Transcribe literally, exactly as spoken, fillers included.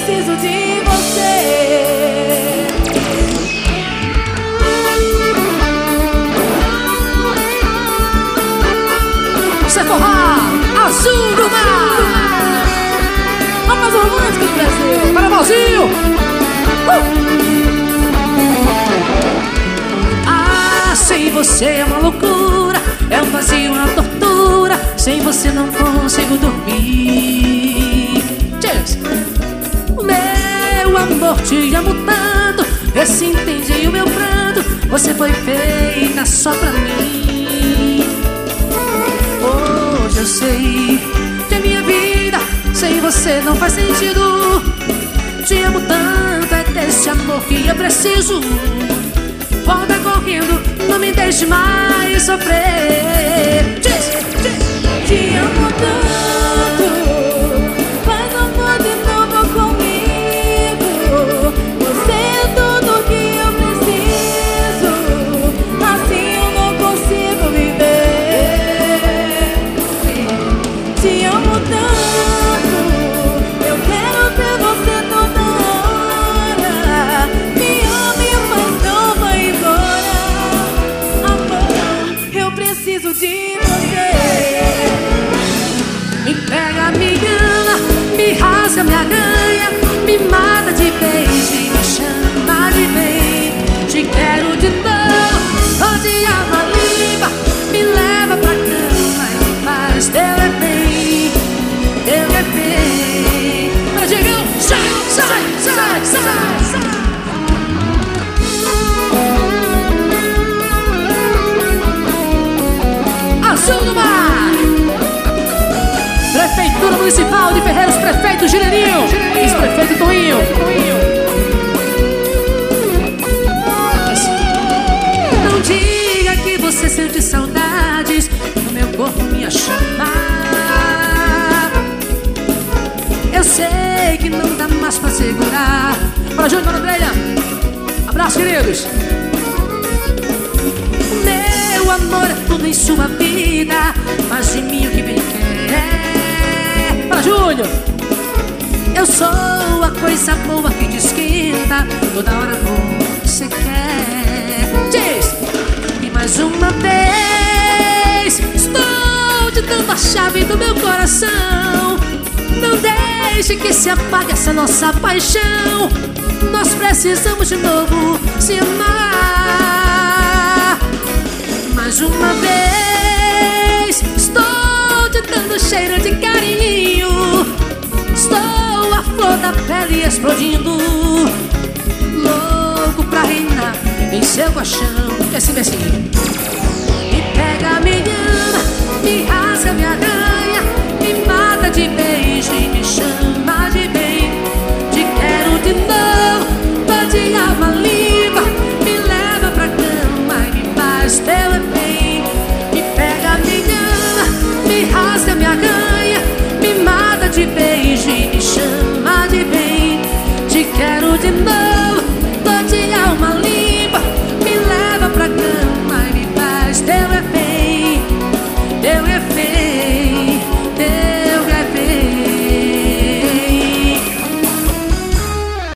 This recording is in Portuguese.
preciso de você. Sephora, Azul do Mar. A mais romântica do Brasil. Para Valzinho. uh! Ah, sem você é uma loucura, é um vazio, uma tortura. Sem você não consigo dormir. Cheers. Meu amor, te amo tanto, vê se entende o meu pranto. Você foi feita só pra mim. Hoje eu sei que a minha vida sem você não faz sentido. Te amo tanto, é desse amor que eu preciso. Volta correndo, não me deixe mais sofrer. Te amo tanto, faz amor de novo comigo. Você é tudo que eu preciso, assim eu não consigo viver. Te amo tanto, eu quero ter você toda hora. Me ame, mas não vai embora. Amor, eu preciso de você. Me pega, me engana, me rasga, me arranha, me mata de beijo e me chama de bem. Te quero de novo, onde a maliva me leva pra cama e me faz teu é bem, teu é bem. Pra Diegão, sai, sai, sai, sai, sai. Azul do Mar. Prefeitura Municipal de Ferreiros, prefeito Gireirinho, ex-prefeito Toinho. Não diga que você sente saudades, o meu corpo me chama. Eu sei que não dá mais pra segurar. Para Júnior, para Andréia, abraço, queridos. Meu amor é tudo em sua vida, faz de mim o que bem quer. Para Júnior, eu sou a coisa boa que te esquenta, toda hora você quer. Diz! E mais uma vez estou te dando a chave do meu coração. Não deixe que se apague essa nossa paixão. Nós precisamos de novo se amar. Mais uma vez estou te dando cheiro de carinho. Estou a flor da pele explodindo, louco pra reinar em seu colchão. É assim, é assim. Me pega, me ama, me rasga, me arranha, me mata de beijo e me chama